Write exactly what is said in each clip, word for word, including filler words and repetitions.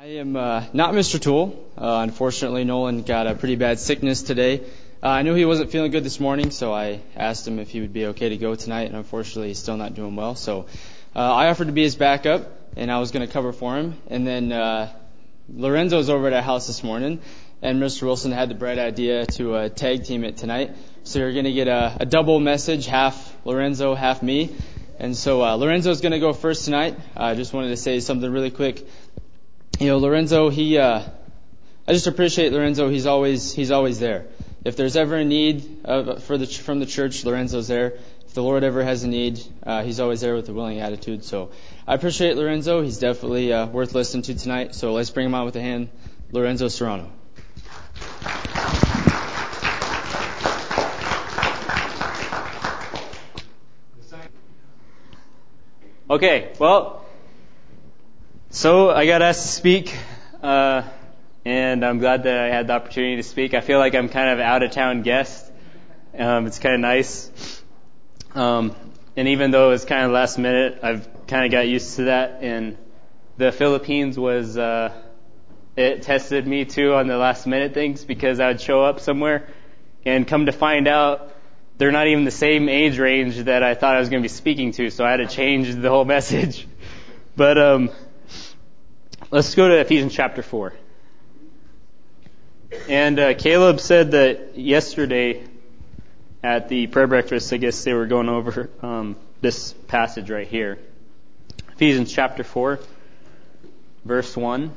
I am uh, not Mister Toole. Uh, unfortunately, Nolan got a pretty bad sickness today. Uh, I knew he wasn't feeling good this morning, so I asked him if he would be okay to go tonight, and unfortunately, he's still not doing well. So uh, I offered to be his backup, and I was going to cover for him. And then uh, Lorenzo's over at our house this morning, and Mister Wilson had the bright idea to uh, tag team it tonight. So you're going to get a, a double message, half Lorenzo, half me. And so uh, Lorenzo's going to go first tonight. I just wanted to say something really quick. You know, Lorenzo, he, uh, I just appreciate Lorenzo. He's always, he's always there. If there's ever a need uh, for the, from the church, Lorenzo's there. If the Lord ever has a need, uh, he's always there with a willing attitude. So I appreciate Lorenzo. He's definitely uh, worth listening to tonight. So let's bring him out with a hand. Lorenzo Serrano. Okay, well, so I got asked to speak, uh, and I'm glad that I had the opportunity to speak. I feel like I'm kind of out-of-town guest. Um, it's kind of nice. Um, and even though it was kind of last minute, I've kind of got used to that. And the Philippines was, uh, it tested me too on the last minute things because I would show up somewhere and come to find out they're not even the same age range that I thought I was going to be speaking to, so I had to change the whole message. But um, let's go to Ephesians chapter four. And uh, Caleb said that yesterday at the prayer breakfast, I guess they were going over um, this passage right here. Ephesians chapter four, verse one.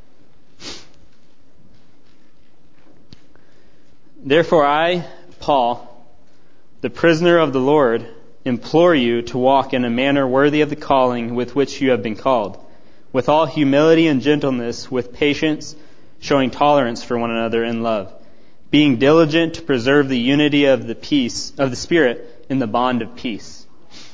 Therefore I, Paul, the prisoner of the Lord, implore you to walk in a manner worthy of the calling with which you have been called, with all humility and gentleness, with patience, showing tolerance for one another in love, being diligent to preserve the unity of the peace of the Spirit in the bond of peace.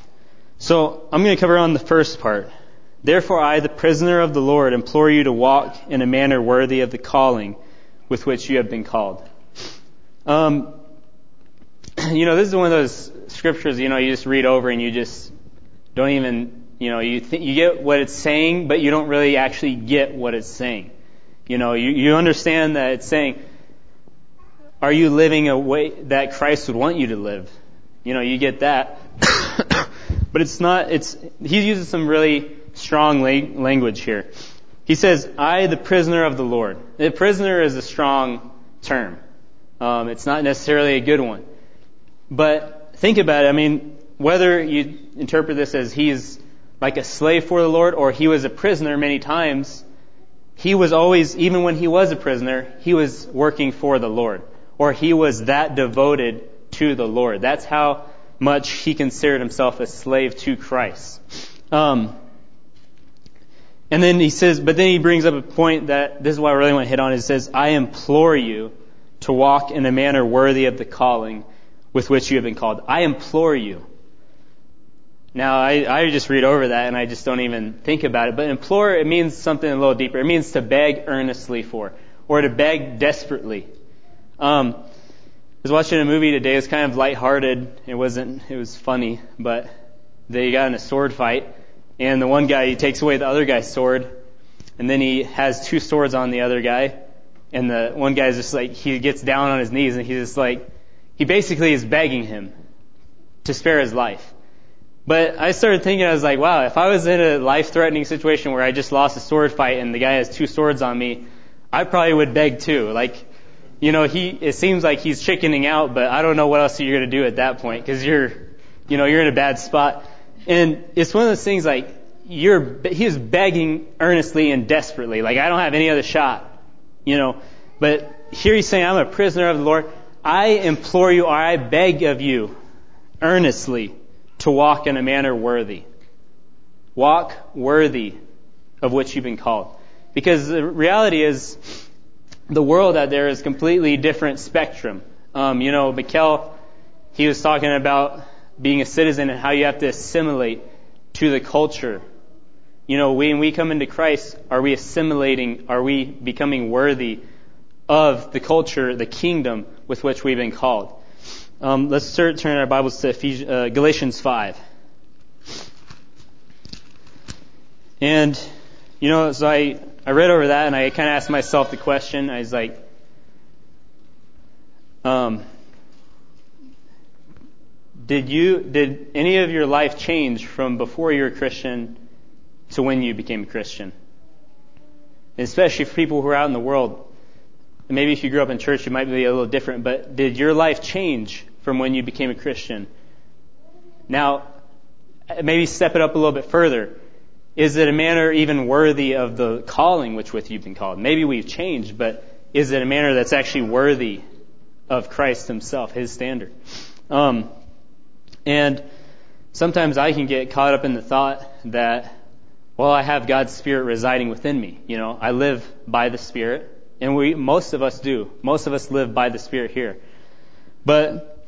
So I'm going to cover on the first part. Therefore I, the prisoner of the Lord, implore you to walk in a manner worthy of the calling with which you have been called. Um, You know, this is one of those scriptures, you know, you just read over and you just don't even, you know, you th- you get what it's saying, but you don't really actually get what it's saying. You know, you, you understand that it's saying, are you living a way that Christ would want you to live? You know, you get that. But it's not, it's, he uses some really strong la- language here. He says, I, the prisoner of the Lord. The prisoner is a strong term. Um, it's not necessarily a good one. But think about it. I mean, whether you interpret this as he's like a slave for the Lord or he was a prisoner many times, he was always, even when he was a prisoner, he was working for the Lord. Or he was that devoted to the Lord. That's how much he considered himself a slave to Christ. Um, and then he says, but then he brings up a point that this is what I really want to hit on. He says, I implore you to walk in a manner worthy of the calling with which you have been called. I implore you. Now, I, I just read over that and I just don't even think about it. But implore, it means something a little deeper. It means to beg earnestly for, or to beg desperately. Um, I was watching a movie today. It was kind of lighthearted. It wasn't, it was funny, but they got in a sword fight. And the one guy, he takes away the other guy's sword. And then he has two swords on the other guy. And the one guy's just like, he gets down on his knees and he's just like, he basically is begging him to spare his life. But I started thinking, I was like, wow, if I was in a life-threatening situation where I just lost a sword fight and the guy has two swords on me, I probably would beg too. Like, you know, he, it seems like he's chickening out, but I don't know what else you're going to do at that point because you're, you know, you're in a bad spot. And it's one of those things like, you're, he is begging earnestly and desperately. Like, I don't have any other shot, you know. But here he's saying, I'm a prisoner of the Lord. I implore you, or I beg of you, earnestly, to walk in a manner worthy. Walk worthy of which you've been called. Because the reality is, the world out there is a completely different spectrum. Um, you know, Mikkel, he was talking about being a citizen and how you have to assimilate to the culture. You know, when we come into Christ, are we assimilating, are we becoming worthy of the culture, the kingdom with which we've been called? Um, let's start turning our Bibles to Ephesians, uh, Galatians five. And, you know, as I I read over that and I kind of asked myself the question. I was like, um, did you, did any of your life change from before you were a Christian to when you became a Christian? And especially for people who are out in the world. Maybe if you grew up in church, it might be a little different, but did your life change from when you became a Christian? Now, maybe step it up a little bit further. Is it a manner even worthy of the calling which with you've been called? Maybe we've changed, but is it a manner that's actually worthy of Christ himself, his standard? Um, and sometimes I can get caught up in the thought that, well, I have God's Spirit residing within me. You know, I live by the Spirit, and we, most of us do. Most of us live by the Spirit here. But,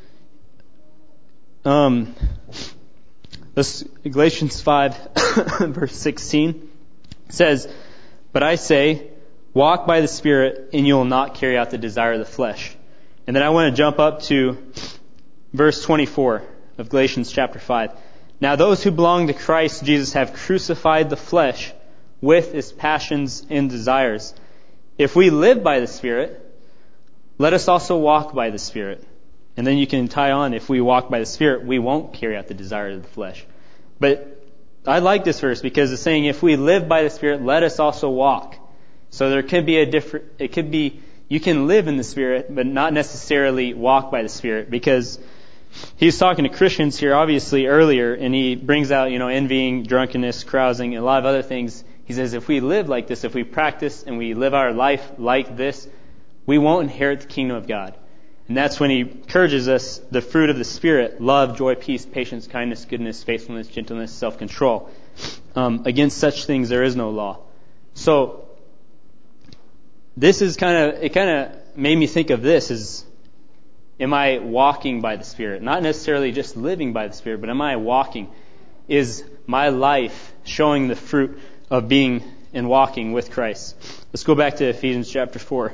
um, this Galatians five, verse sixteen says, "But I say, walk by the Spirit, and you will not carry out the desire of the flesh." And then I want to jump up to verse twenty-four of Galatians chapter five. "Now those who belong to Christ Jesus have crucified the flesh with its passions and desires. If we live by the Spirit, let us also walk by the Spirit." And then you can tie on, if we walk by the Spirit, we won't carry out the desires of the flesh. But I like this verse because it's saying, if we live by the Spirit, let us also walk. So there could be a different, it could be, you can live in the Spirit, but not necessarily walk by the Spirit, because he's talking to Christians here, obviously, earlier, and he brings out, you know, envying, drunkenness, carousing, and a lot of other things. He says, if we live like this, if we practice and we live our life like this, we won't inherit the kingdom of God. And that's when he encourages us, the fruit of the Spirit: love, joy, peace, patience, kindness, goodness, faithfulness, gentleness, self-control. Um, against such things there is no law. So this is kind of, it kind of made me think of this as, am I walking by the Spirit? Not necessarily just living by the Spirit, but am I walking? Is my life showing the fruit of being and walking with Christ? Let's go back to Ephesians chapter four.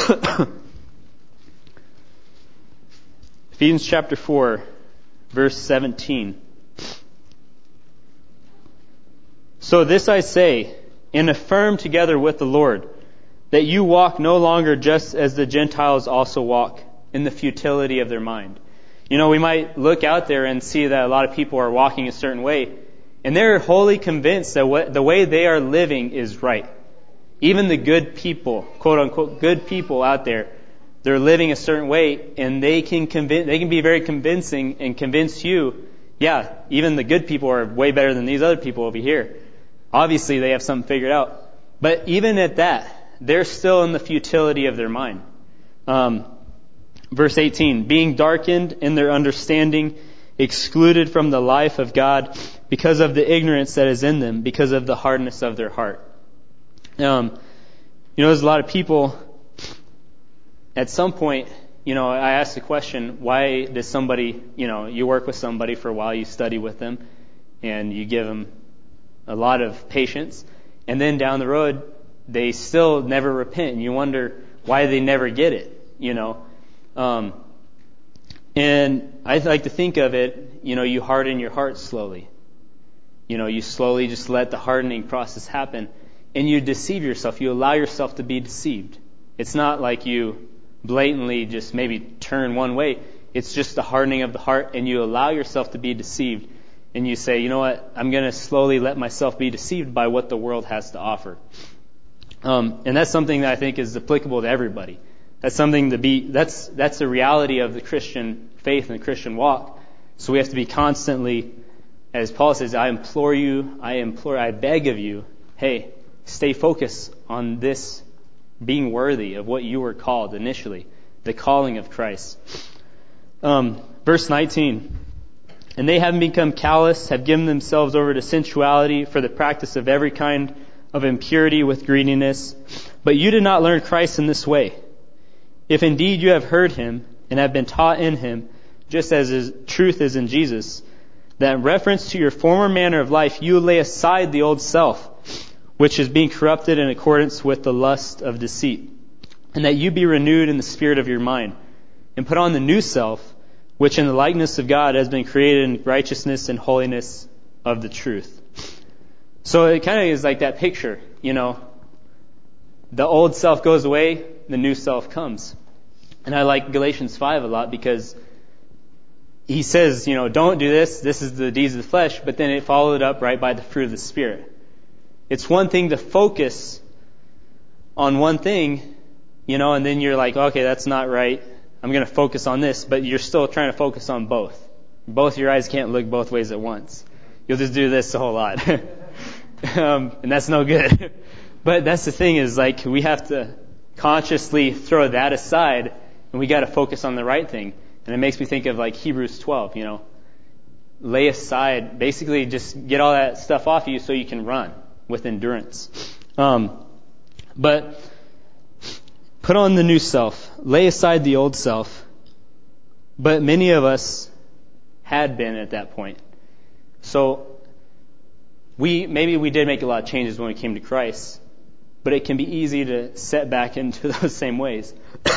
Ephesians chapter four, verse seventeen. "So this I say, and affirm together with the Lord, that you walk no longer just as the Gentiles also walk, in the futility of their mind." You know, we might look out there and see that a lot of people are walking a certain way, and they're wholly convinced that what, the way they are living is right. Even the good people, quote unquote, good people out there, they're living a certain way, and they can convince, they can be very convincing and convince you, yeah, even the good people are way better than these other people over here. Obviously, they have something figured out. But even at that, they're still in the futility of their mind. Um, verse eighteen, "Being darkened in their understanding, excluded from the life of God because of the ignorance that is in them, because of the hardness of their heart." Um, you know, there's a lot of people, at some point, you know, I asked the question, why does somebody, you know, you work with somebody for a while, you study with them, and you give them a lot of patience, and then down the road, they still never repent, and you wonder why they never get it, you know. Um, and I like to think of it, you know, you harden your heart slowly. You know, you slowly just let the hardening process happen, and you deceive yourself. You allow yourself to be deceived. It's not like you blatantly just maybe turn one way. It's just the hardening of the heart, and you allow yourself to be deceived. And you say, you know what, I'm going to slowly let myself be deceived by what the world has to offer. Um, and that's something that I think is applicable to everybody. That's something to be, that's, that's the reality of the Christian faith and the Christian walk. So we have to be constantly, as Paul says, I implore you, I implore, I beg of you, hey, stay focused on this being worthy of what you were called initially, the calling of Christ. Um, verse nineteen, "And they, having become callous, have given themselves over to sensuality for the practice of every kind of impurity with greediness. But you did not learn Christ in this way. If indeed you have heard him and have been taught in him, just as his truth is in Jesus, that in reference to your former manner of life you lay aside the old self, which is being corrupted in accordance with the lust of deceit, and that you be renewed in the spirit of your mind, and put on the new self, which in the likeness of God has been created in righteousness and holiness of the truth." So it kind of is like that picture, you know. the old self goes away, the new self comes. And I like Galatians five a lot because he says, you know, don't do this. This is the deeds of the flesh. But then it followed up right by the fruit of the Spirit. It's one thing to focus on one thing, you know, and then you're like, okay, that's not right. I'm going to focus on this. But you're still trying to focus on both. Both your eyes can't look both ways at once. You'll just do this a whole lot. um, and that's no good. But that's the thing is, like, we have to consciously throw that aside, and we got to focus on the right thing. And it makes me think of, like, Hebrews twelve, you know. Lay aside, basically just get all that stuff off you so you can run with endurance. Um, but put on the new self. Lay aside the old self. But many of us had been at that point. So we maybe we did make a lot of changes when we came to Christ, but it can be easy to set back into those same ways.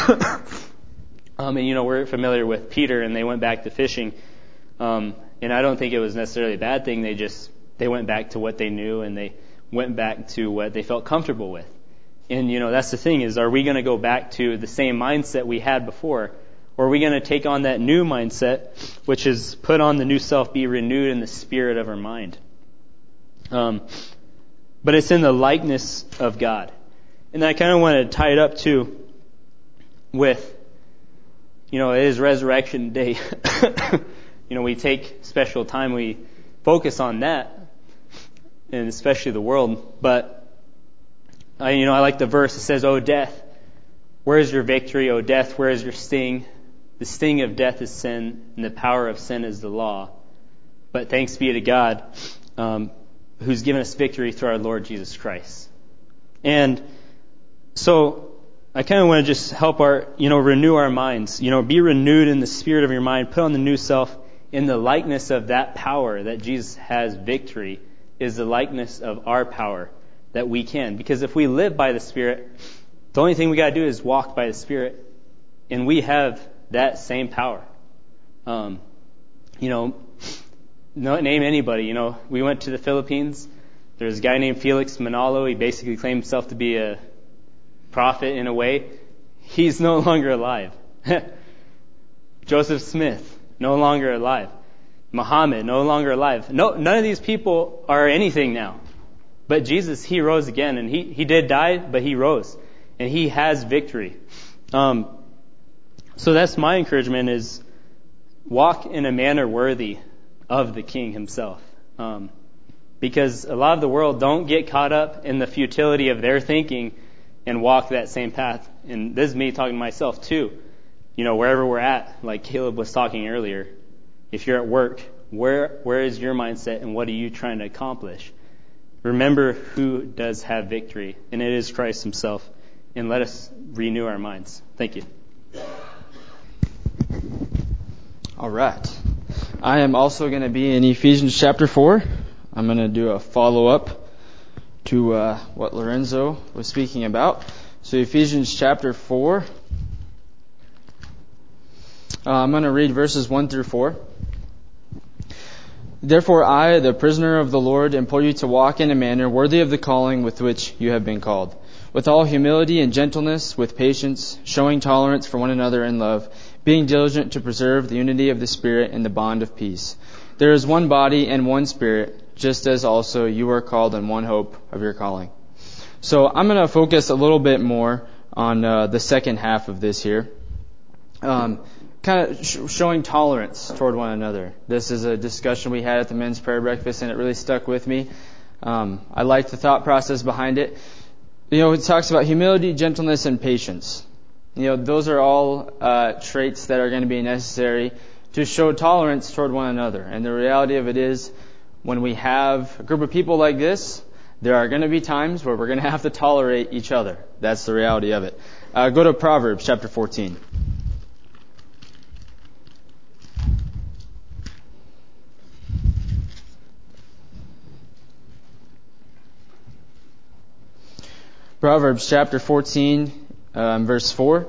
um, and, you know, we're familiar with Peter, and they went back to fishing. Um, and I don't think it was necessarily a bad thing. They just, they went back to what they knew, and they went back to what they felt comfortable with. And, you know, that's the thing is, are we going to go back to the same mindset we had before? Or are we going to take on that new mindset, which is put on the new self, be renewed in the spirit of our mind? Um, but it's in the likeness of God. And I kind of want to tie it up, too, with, you know, it is Resurrection Day. You know, we take special time, we focus on that, and especially the world. But, I, you know, I like the verse. It says, "O death, where is your victory? O death, where is your sting? The sting of death is sin, and the power of sin is the law. But thanks be to God, um, who's given us victory through our Lord Jesus Christ." And so I kind of want to just help our, you know, renew our minds. You know, be renewed in the spirit of your mind. Put on the new self in the likeness of that power that Jesus has victory is the likeness of our power that we can. Because if we live by the Spirit, the only thing we got to do is walk by the Spirit, and we have that same power. Um, you know, no, name anybody. You know, we went to the Philippines. There's a guy named Felix Manalo. He basically claimed himself to be a prophet in a way. He's no longer alive. Joseph Smith, no longer alive. Muhammad, no longer alive. No, none of these people are anything now. But Jesus, he rose again, and he, he did die, but he rose, and he has victory. Um, so that's my encouragement is walk in a manner worthy of the King himself. Um, because a lot of the world don't get caught up in the futility of their thinking and walk that same path. And this is me talking to myself too. You know, wherever we're at, like Caleb was talking earlier, if you're at work, where where is your mindset and what are you trying to accomplish? Remember who does have victory, and it is Christ himself. And let us renew our minds. Thank you. All right. I am also going to be in Ephesians chapter four. I'm going to do a follow-up to uh, what Lorenzo was speaking about. So Ephesians chapter four. Uh, I'm going to read verses one through four. "Therefore I, the prisoner of the Lord, implore you to walk in a manner worthy of the calling with which you have been called, with all humility and gentleness, with patience, showing tolerance for one another in love, being diligent to preserve the unity of the Spirit in the bond of peace. There is one body and one Spirit, just as also you are called in one hope of your calling." So I'm going to focus a little bit more on uh, the second half of this here. Um, kind of sh- showing tolerance toward one another. This is a discussion we had at the men's prayer breakfast, and it really stuck with me. Um, I liked the thought process behind it. You know, it talks about humility, gentleness, and patience. You know, those are all uh, traits that are going to be necessary to show tolerance toward one another. And the reality of it is, when we have a group of people like this, there are going to be times where we're going to have to tolerate each other. That's the reality of it. Uh, go to Proverbs chapter fourteen. Proverbs chapter fourteen, um, verse four.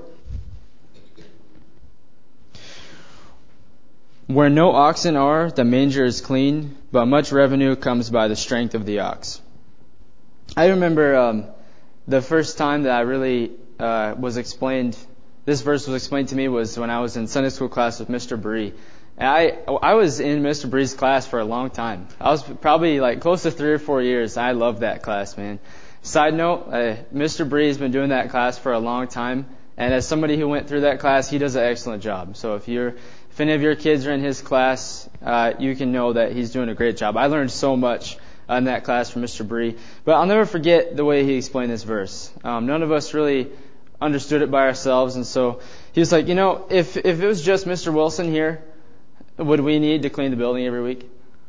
"Where no oxen are, the manger is clean, but much revenue comes by the strength of the ox." I remember um, the first time that I really uh, was explained, this verse was explained to me was when I was in Sunday school class with Mister Bree. And I I was in Mister Bree's class for a long time. I was probably like close to three or four years. I loved that class, man. Side note, uh, Mister Bree has been doing that class for a long time. And as somebody who went through that class, he does an excellent job. So if you're, if any of your kids are in his class, uh, you can know that he's doing a great job. I learned so much in that class from Mister Bree. But I'll never forget the way he explained this verse. Um, none of us really understood it by ourselves. And so he was like, you know, if, if it was just Mister Wilson here, would we need to clean the building every week?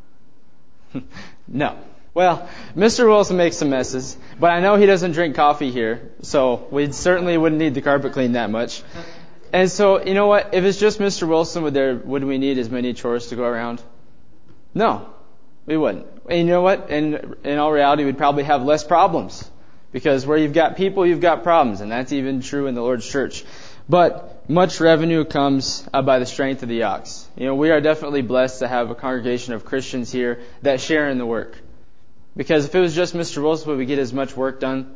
No. Well, Mister Wilson makes some messes, but I know he doesn't drink coffee here, so we certainly wouldn't need the carpet cleaned that much. And so, you know what? If it's just Mister Wilson, would there would we need as many chores to go around? No, we wouldn't. And you know what? In in all reality, we'd probably have less problems, because where you've got people, you've got problems, and that's even true in the Lord's church. But much revenue comes uh, by the strength of the ox. You know, we are definitely blessed to have a congregation of Christians here that share in the work. Because if it was just Mister Wilson, would we get as much work done?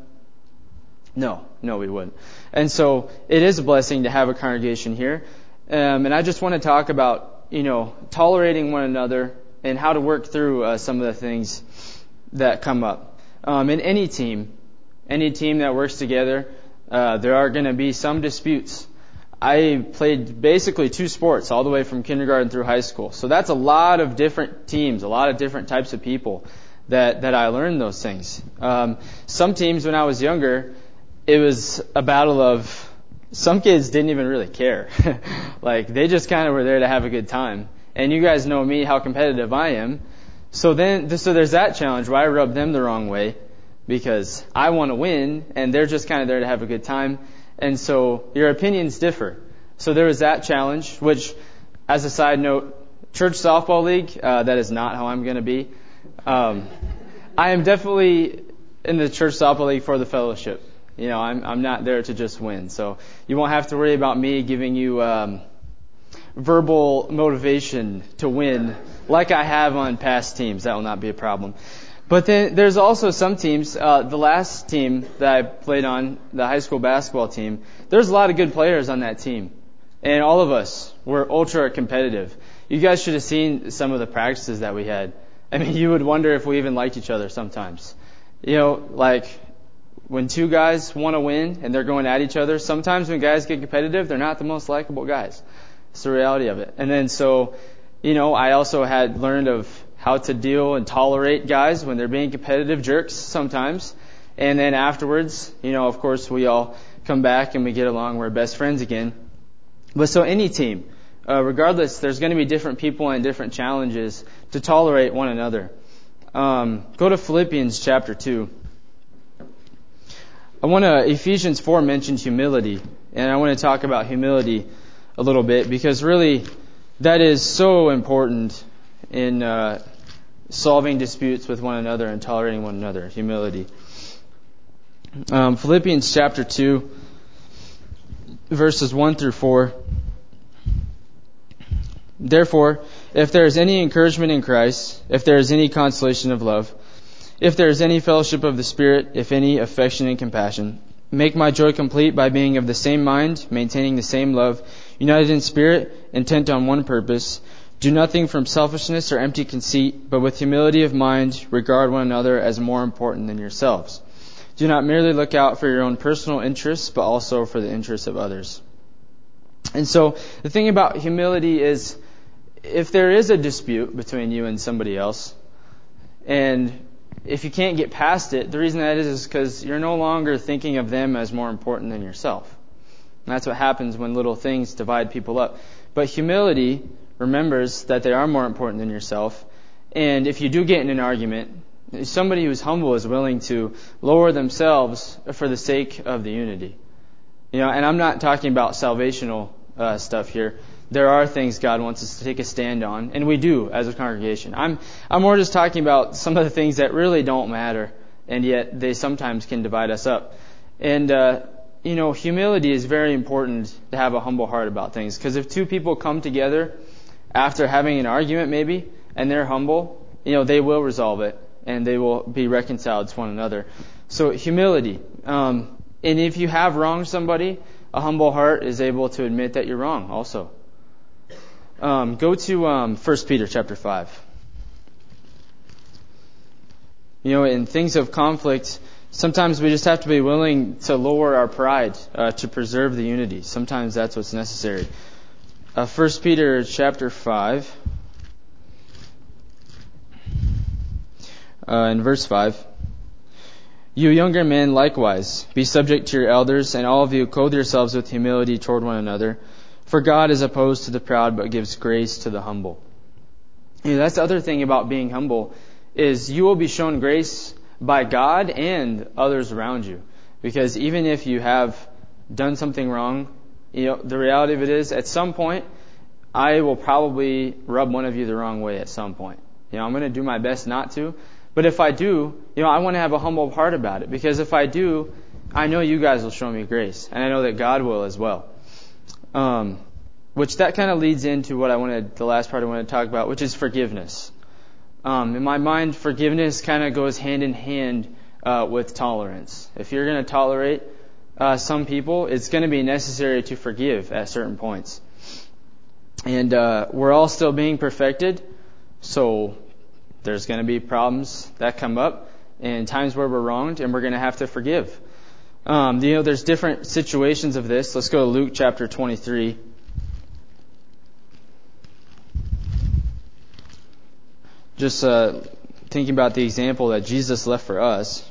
No, no, we wouldn't. And so it is a blessing to have a congregation here. Um, and I just want to talk about, you know, tolerating one another and how to work through uh, some of the things that come up. Um, in any team, any team that works together, uh, there are going to be some disputes. I played basically two sports all the way from kindergarten through high school. So that's a lot of different teams, a lot of different types of people that, that I learned those things. Um, some teams when I was younger, it was a battle of, some kids didn't even really care. Like, they just kind of were there to have a good time. And you guys know me, how competitive I am. So then, so there's that challenge where I rub them the wrong way because I want to win and they're just kind of there to have a good time. And so your opinions differ. So there was that challenge, which, as a side note, church softball league, uh, that is not how I'm going to be. Um, I am definitely in the church softball league for the fellowship. You know, I'm I'm not there to just win. So you won't have to worry about me giving you um, verbal motivation to win like I have on past teams. That will not be a problem. But then there's also some teams. Uh, the last team that I played on, the high school basketball team, there's a lot of good players on that team. And all of us were ultra competitive. You guys should have seen some of the practices that we had. I mean, you would wonder if we even liked each other sometimes. You know, like when two guys want to win and they're going at each other, sometimes when guys get competitive, they're not the most likable guys. It's the reality of it. And then so, you know, I also had learned of how to deal and tolerate guys when they're being competitive jerks sometimes. And then afterwards, you know, of course, we all come back and we get along. We're best friends again. But so any team, uh, regardless, there's going to be different people and different challenges to tolerate one another. Um, go to Philippians chapter two. I want to, Ephesians four mentions humility, and I want to talk about humility a little bit because really that is so important in uh, solving disputes with one another and tolerating one another, humility. Um, Philippians chapter two, verses one through four. Therefore, if there is any encouragement in Christ, if there is any consolation of love, if there is any fellowship of the Spirit, if any affection and compassion, make my joy complete by being of the same mind, maintaining the same love, united in spirit, intent on one purpose. Do nothing from selfishness or empty conceit, but with humility of mind, regard one another as more important than yourselves. Do not merely look out for your own personal interests, but also for the interests of others. And so the thing about humility is, if there is a dispute between you and somebody else, and if you can't get past it, the reason that is is because you're no longer thinking of them as more important than yourself. And that's what happens when little things divide people up. But humility remembers that they are more important than yourself. And if you do get in an argument, somebody who's humble is willing to lower themselves for the sake of the unity. You know, and I'm not talking about salvational uh, stuff here. There are things God wants us to take a stand on, and we do as a congregation. I'm I'm more just talking about some of the things that really don't matter, and yet they sometimes can divide us up. And uh, you know, humility is very important to have a humble heart about things, because if two people come together after having an argument, maybe, and they're humble, you know, they will resolve it, and they will be reconciled to one another. So humility, Um, and if you have wronged somebody, a humble heart is able to admit that you're wrong also. Um, go to um, First Peter chapter five. You know, in things of conflict, sometimes we just have to be willing to lower our pride uh, to preserve the unity. Sometimes that's what's necessary. Uh, First Peter chapter five, uh, in verse five. You younger men likewise, be subject to your elders, and all of you clothe yourselves with humility toward one another. For God is opposed to the proud, but gives grace to the humble. You know, that's the other thing about being humble, is you will be shown grace by God and others around you. Because even if you have done something wrong, you know, the reality of it is, at some point, I will probably rub one of you the wrong way at some point. You know, I'm going to do my best not to. But if I do, you know, I want to have a humble heart about it. Because if I do, I know you guys will show me grace. And I know that God will as well. Um, which that kind of leads into what I wanted, the last part I wanted to talk about, which is forgiveness. Um, in my mind, forgiveness kind of goes hand in hand uh, with tolerance. If you're going to tolerate uh, some people, it's going to be necessary to forgive at certain points. And uh, we're all still being perfected, so there's going to be problems that come up and times where we're wronged, and we're going to have to forgive. Um, you know, there's different situations of this. Let's go to Luke chapter twenty-three. Just uh, thinking about the example that Jesus left for us.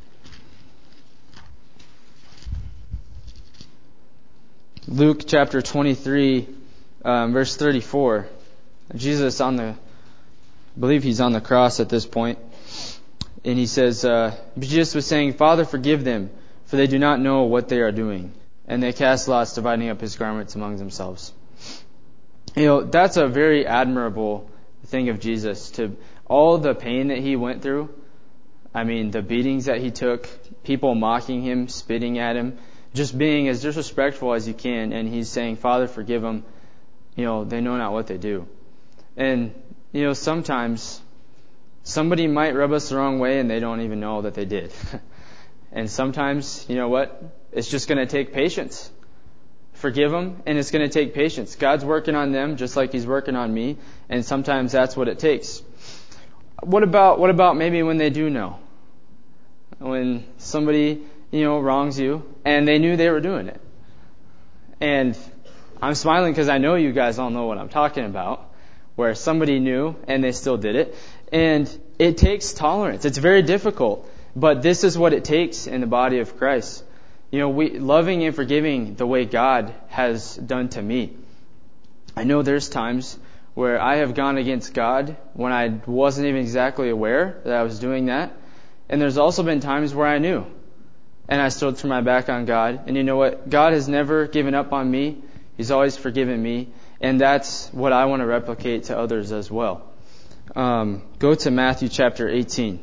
Luke chapter twenty-three, um, verse thirty-four. Jesus on the I believe he's on the cross at this point. And he says, uh, Jesus was saying, Father, forgive them, for they do not know what they are doing. And they cast lots, dividing up his garments among themselves. You know, that's a very admirable thing of Jesus. To all the pain that he went through, I mean, the beatings that he took, people mocking him, spitting at him, just being as disrespectful as you can. And he's saying, Father, forgive them. You know, they know not what they do. And you know, sometimes somebody might rub us the wrong way and they don't even know that they did. And sometimes, you know what? It's just going to take patience. Forgive them, and it's going to take patience. God's working on them just like he's working on me, and sometimes that's what it takes. What about what about maybe when they do know? When somebody, you know, wrongs you and they knew they were doing it. And I'm smiling because I know you guys all know what I'm talking about. Where somebody knew and they still did it. And it takes tolerance. It's very difficult. But this is what it takes in the body of Christ. You know, we loving and forgiving the way God has done to me. I know there's times where I have gone against God when I wasn't even exactly aware that I was doing that. And there's also been times where I knew. And I still turned my back on God. And you know what? God has never given up on me. He's always forgiven me. And that's what I want to replicate to others as well. Um, go to Matthew chapter eighteen.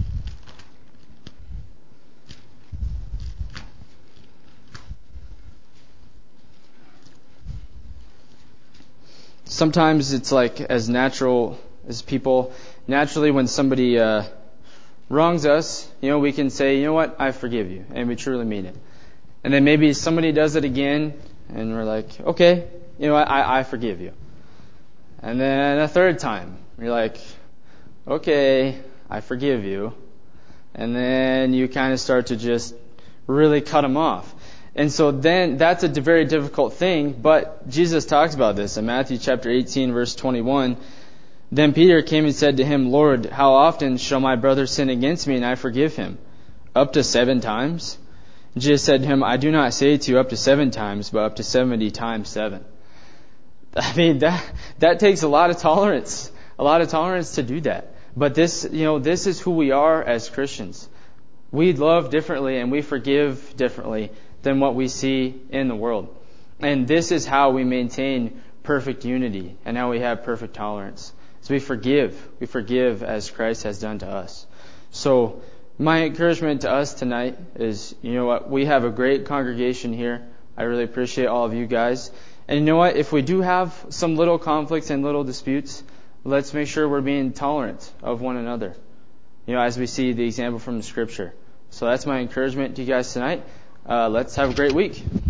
Sometimes it's like as natural as people, naturally when somebody uh, wrongs us, you know, we can say, you know what, I forgive you. And we truly mean it. And then maybe somebody does it again, and we're like, okay, you know what, I, I forgive you. And then a third time, you're like, okay, I forgive you. And then you kind of start to just really cut them off. And so then that's a very difficult thing, but Jesus talks about this in Matthew chapter eighteen, verse twenty-one. Then Peter came and said to him, Lord, how often shall my brother sin against me and I forgive him? Up to seven times? Jesus said to him, I do not say to you up to seven times, but up to seventy times seven. I mean, that that takes a lot of tolerance, a lot of tolerance to do that. But this, you know, this is who we are as Christians. We love differently and we forgive differently than what we see in the world. And this is how we maintain perfect unity and how we have perfect tolerance. So we forgive. We forgive as Christ has done to us. So my encouragement to us tonight is, you know what, we have a great congregation here. I really appreciate all of you guys. And you know what? If we do have some little conflicts and little disputes, let's make sure we're being tolerant of one another. You know, as we see the example from the Scripture. So that's my encouragement to you guys tonight. Uh, let's have a great week.